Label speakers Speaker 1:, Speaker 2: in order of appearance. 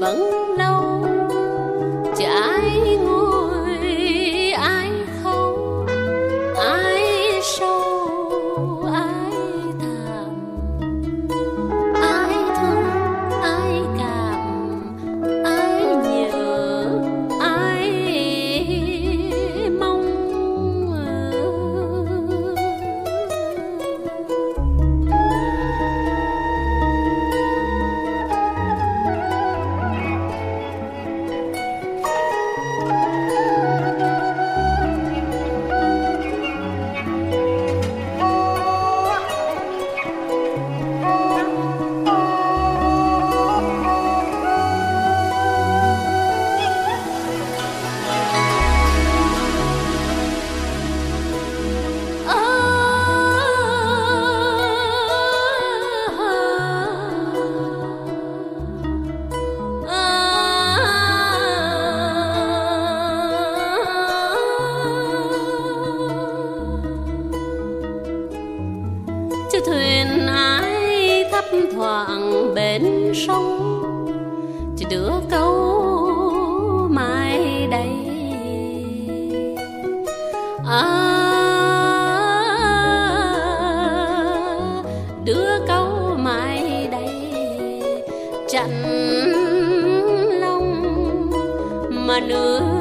Speaker 1: vẫn lâu, chứ ai ngồi ai khâu, ai sâu ai thảm, ai thương ai cảm, ai nhớ ai mong. Chiếc thuyền ai thấp thoáng bên sông, chỉ đứa câu mai đây. Đứa câu mai đây chặn lòng mà nước